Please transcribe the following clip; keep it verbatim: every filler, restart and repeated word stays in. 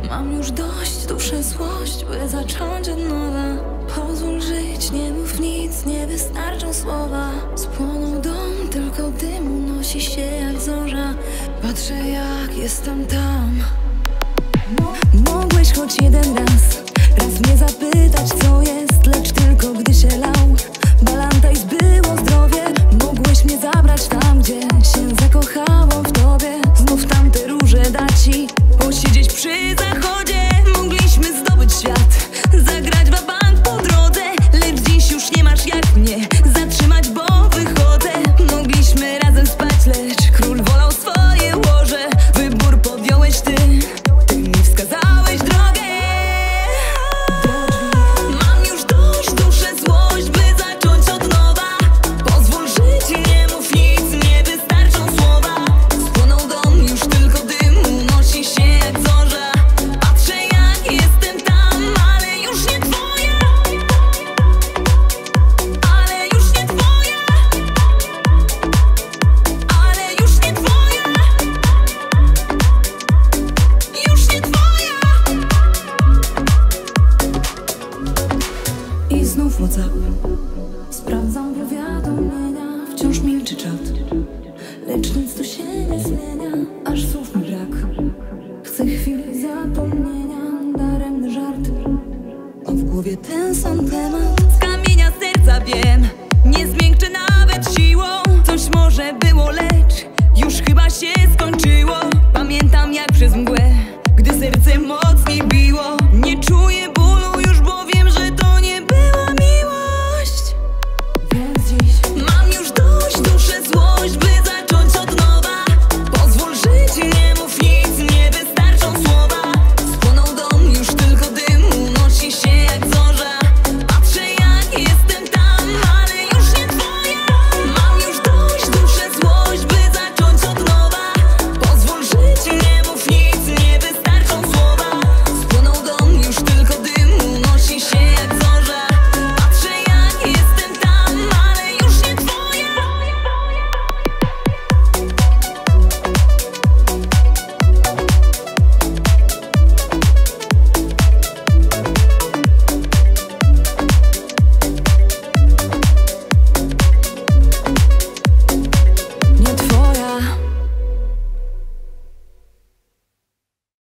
Mam już dość, duszę złość, by zacząć od nowa. Pozwól żyć, nie mów nic, nie wystarczą słowa. Spłonął dom, tylko dym unosi się jak zorza. Patrzę jak jestem tam. Mogłeś choć jeden raz, raz mnie zapytać co jest, lecz tylko gdy się lał Balantajs było zdrowie. Mogłeś mnie zabrać tam, gdzie się zakochałam w tobie. Znów tamte róże dać ci, posiedzieć przy zachodzie. Mogliśmy zdobyć świat, zagrać wabank po drodze. Lecz dziś już nie masz jak mnie zatrzymać, bo wychodzę. Mogliśmy razem spać, lecz król wolał swoje łoże. Wybór podjąłeś ty, ty mi wskazałeś drogę. Mam już dość, duszę złość, by zacząć od nowa. Pozwól żyć, nie mów nic, nie wystarczą słowa. Spłonął dom, już tylko dym unosi się jak zorza. Patrzę jak jestem tam, ale już nie twoja. Ale już nie twoja. Ale już nie twoja. Już nie twoja. I znów WhatsApp. Sprawdzam powiadomienia, wciąż milczy czat. Lecz nic tu się nie zmienia, aż słów mi brak. Chcę chwili zapomnienia, daremny żart. A w głowie ten sam temat. Z kamienia serca wiem, nie zmiękczę nawet siłą. Coś może było lepiej.